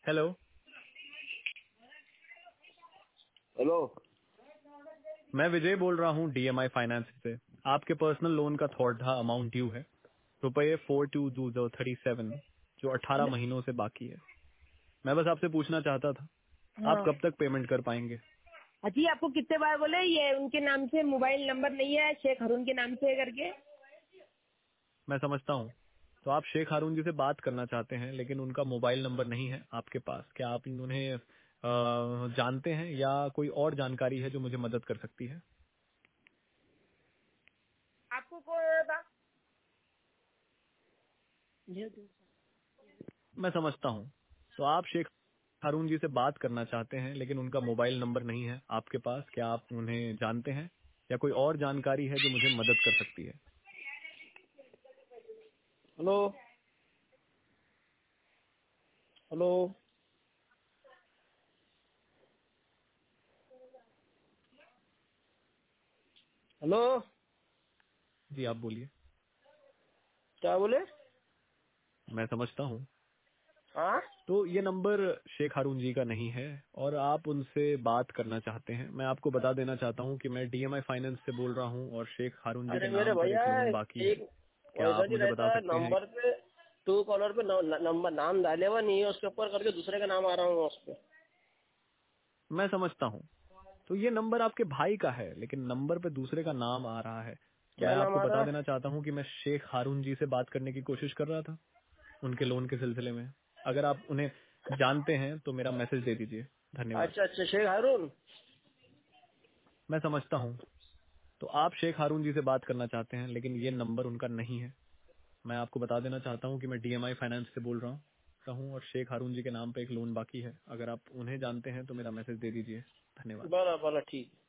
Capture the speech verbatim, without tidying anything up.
Hello. Hello. मैं विजय बोल रहा हूँ डीएमआई फाइनेंस से। आपके पर्सनल लोन का थोड़ा अमाउंट ड्यू है, रुपये four two two zero thirty seven, जो अठारह महीनों से बाकी है। मैं बस आपसे पूछना चाहता था, आप हाँ कब तक पेमेंट कर पाएंगे? जी, आपको कितने बार बोले ये उनके नाम से मोबाइल नंबर नहीं है, शेख हारून के नाम से करके। मैं समझता हूँ। तो आप शेख हारून जी से बात करना चाहते हैं, लेकिन उनका मोबाइल नंबर नहीं है आपके पास। क्या आप उन्हें अ, जानते हैं या कोई और जानकारी है जो मुझे मदद कर सकती है? आपको कौन था? मैं समझता हूँ। तो आप शेख हारून जी से बात करना चाहते हैं, लेकिन उनका मोबाइल नंबर नहीं है आपके पास। क्या आप उन्हें जानते हैं या कोई और जानकारी है जो मुझे मदद कर सकती है? Hello hello hello. जी आप बोलिए। क्या बोले? मैं समझता हूँ। हाँ तो ये नंबर शेख हारून जी का नहीं है और आप उनसे बात करना चाहते हैं। मैं आपको बता देना चाहता हूँ कि मैं डीएमआई फाइनेंस से बोल रहा हूँ और शेख हारून जी के अरे मेरे नाम पर भैया, एक लोन बाकी है। एक क्या वैसा आप नहीं मुझे बता रहता सकते हैं? नंबर पे। टू कॉलर पे न- नंबर नाम डाले हुआ नहीं है, उसके ऊपर करके दूसरे का नाम आ रहा हूँ उस पे। मैं समझता हूँ। तो ये नंबर आपके भाई का है, लेकिन नंबर पे दूसरे का नाम आ रहा है। मैं क्या नाम आपको आ रहा बता है? देना चाहता हूँ कि मैं शेख हारून जी से बात करने की कोशिश कर रहा था उनके लोन के सिलसिले में। अगर आप उन्हें जानते हैं तो मेरा मैसेज दे दीजिए। धन्यवाद। अच्छा अच्छा, शेख हारून। मैं समझता हूँ। तो आप शेख हारून जी से बात करना चाहते हैं, लेकिन ये नंबर उनका नहीं है। मैं आपको बता देना चाहता हूँ कि मैं डीएमआई फाइनेंस से बोल रहा हूँ हूँ और शेख हारून जी के नाम पे एक लोन बाकी है। अगर आप उन्हें जानते हैं तो मेरा मैसेज दे दीजिए। धन्यवाद। बराबर, ठीक।